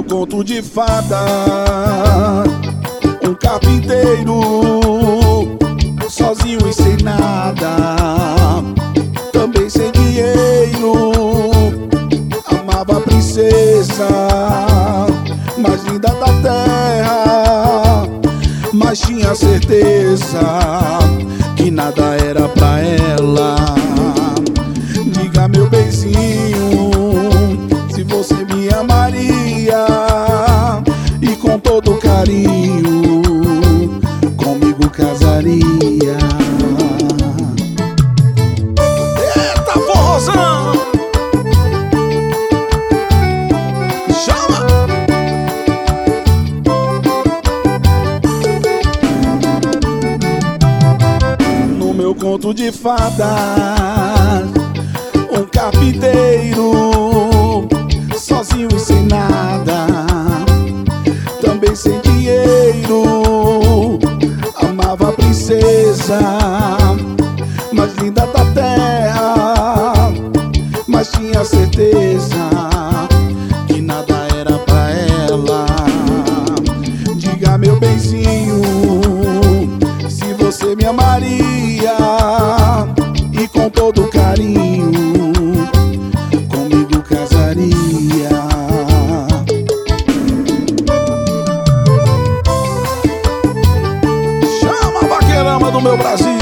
conto de fada, um carpinteiro sozinho e sem nada, também sem dinheiro, amava a princesa mais linda da terra, mas tinha certeza que nada era pra ela. Diga, meu benzinho, se você me amaria e com todo carinho comigo casaria. Eita, forrozão! Chama! No meu conto de fadas, um carpinteiro sozinho e sem nada, também sem dinheiro, amava a princesa mais linda da terra, mas tinha certeza que nada era pra ela. Diga, meu benzinho, se você me amaria e com todo carinho comigo casaria. Chama a vaqueirama do meu Brasil!